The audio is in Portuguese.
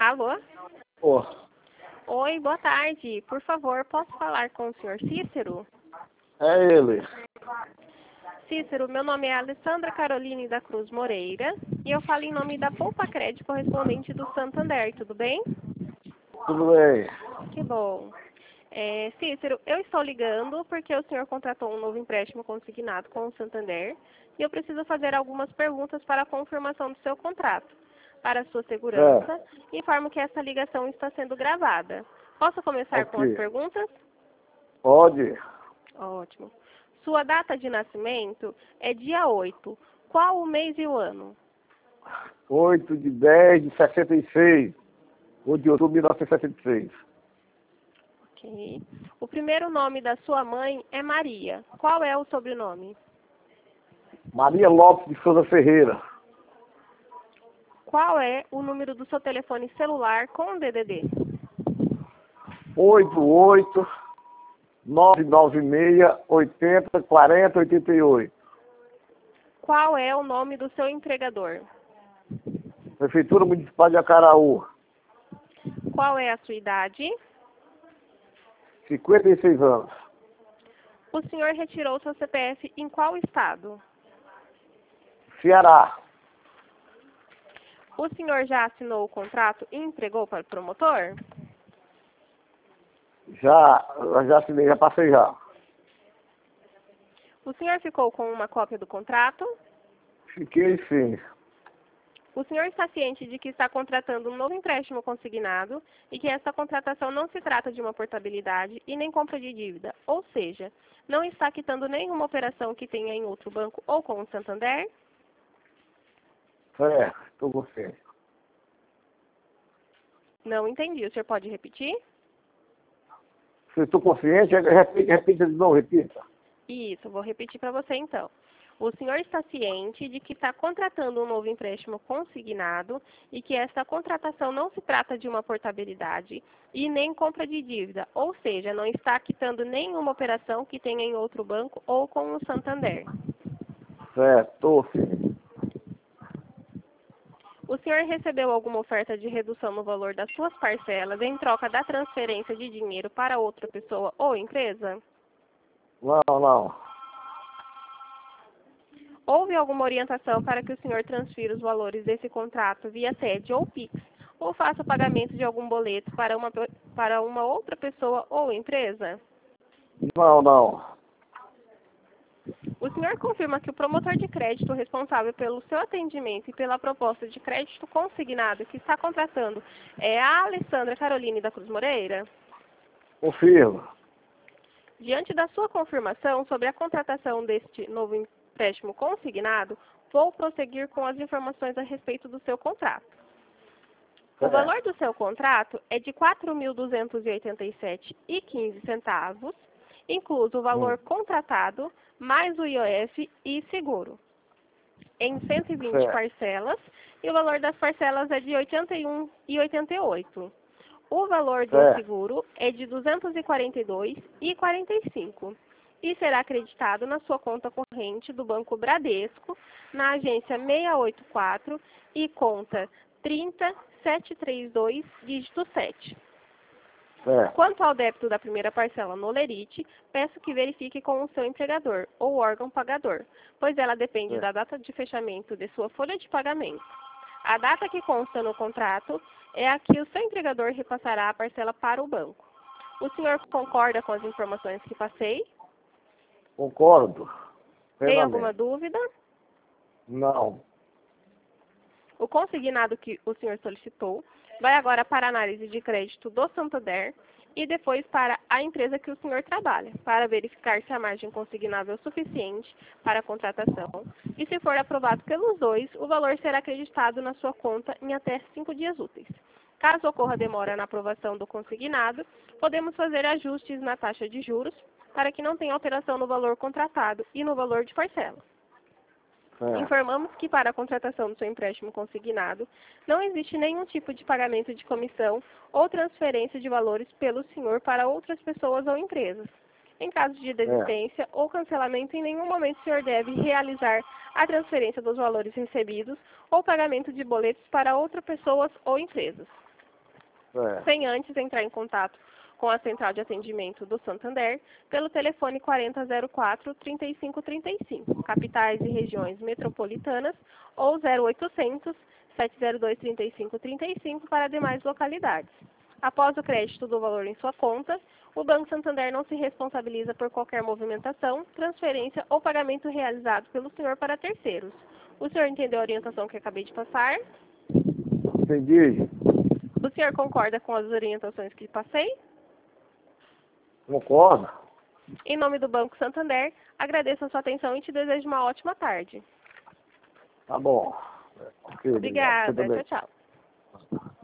Alô? Ô, Oi, boa tarde. Por favor, posso falar com o senhor Cícero? é ele. Cícero, meu nome é Alessandra Caroline da Cruz Moreira e eu falo em nome da Poupa Crédito correspondente do Santander, tudo bem? Tudo bem? Que bom. Cícero, eu estou ligando porque o senhor contratou um novo empréstimo consignado com o Santander e eu preciso fazer algumas perguntas para a confirmação do seu contrato. Para sua segurança, informo que essa ligação está sendo gravada. Posso começar com as Ok. perguntas? Pode. Ótimo. Sua data de nascimento é dia 8. Qual o mês e o ano? 8/10/66. 8 de outubro de 1966. Ok. O primeiro nome da sua mãe é Maria. Qual é o sobrenome? Maria Lopes de Souza Ferreira. Qual é o número do seu telefone celular com DDD? 88-996-80-40-88. Qual é o nome do seu empregador? Prefeitura Municipal de Acaraú. Qual é a sua idade? 56 anos. O senhor retirou seu CPF em qual estado? Ceará. O senhor já assinou o contrato e entregou para o promotor? Já assinei, já passei já. O senhor ficou com uma cópia do contrato? Fiquei sim. O senhor está ciente de que está contratando um novo empréstimo consignado e que essa contratação não se trata de uma portabilidade e nem compra de dívida, ou seja, não está quitando nenhuma operação que tenha em outro banco ou com o Santander? Estou com você. Não entendi. O senhor pode repetir? Se estou consciente, repita de novo, repita. Isso, vou repetir para você então. O senhor está ciente de que está contratando um novo empréstimo consignado e que essa contratação não se trata de uma portabilidade e nem compra de dívida, ou seja, não está quitando nenhuma operação que tenha em outro banco ou com o Santander. Estou sim. O senhor recebeu alguma oferta de redução no valor das suas parcelas em troca da transferência de dinheiro para outra pessoa ou empresa? Não. Houve alguma orientação para que o senhor transfira os valores desse contrato via TED ou PIX, ou faça o pagamento de algum boleto para uma outra pessoa ou empresa? Não. O senhor confirma que o promotor de crédito responsável pelo seu atendimento e pela proposta de crédito consignado que está contratando é a Alessandra Caroline da Cruz Moreira? Confirma. Diante da sua confirmação sobre a contratação deste novo empréstimo consignado, vou prosseguir com as informações a respeito do seu contrato. O valor do seu contrato é de R$ 4.287,15, incluso o valor contratado, mais o IOF e seguro, em 120 parcelas, e o valor das parcelas é de R$ 81,88. O valor do seguro é de R$ 242,45 e será acreditado na sua conta corrente do Banco Bradesco, na agência 684 e conta 30732, dígito 7. Quanto ao débito da primeira parcela no Lerite, peço que verifique com o seu empregador ou órgão pagador, pois ela depende da data de fechamento de sua folha de pagamento. A data que consta no contrato é a que o seu empregador repassará a parcela para o banco. O senhor concorda com as informações que passei? Concordo. Tem alguma dúvida? Não. O consignado que o senhor solicitou vai agora para a análise de crédito do Santander e depois para a empresa que o senhor trabalha, para verificar se a margem consignável é suficiente para a contratação. E se for aprovado pelos dois, o valor será acreditado na sua conta em até 5 dias úteis. Caso ocorra demora na aprovação do consignado, podemos fazer ajustes na taxa de juros para que não tenha alteração no valor contratado e no valor de parcela. Informamos que para a contratação do seu empréstimo consignado, não existe nenhum tipo de pagamento de comissão ou transferência de valores pelo senhor para outras pessoas ou empresas. Em caso de desistência ou cancelamento, em nenhum momento o senhor deve realizar a transferência dos valores recebidos ou pagamento de boletos para outras pessoas ou empresas. sem antes entrar em contato com a central de atendimento do Santander pelo telefone 4004-3535, capitais e regiões metropolitanas, ou 0800 702 3535 para demais localidades. Após o crédito do valor em sua conta, o Banco Santander não se responsabiliza por qualquer movimentação, transferência ou pagamento realizado pelo senhor para terceiros. O senhor entendeu a orientação que acabei de passar? Entendi. O senhor concorda com as orientações que passei? Concordo. Em nome do Banco Santander, agradeço a sua atenção e te desejo uma ótima tarde. Tá bom. Ok, Obrigada. obrigado. Tchau, tchau.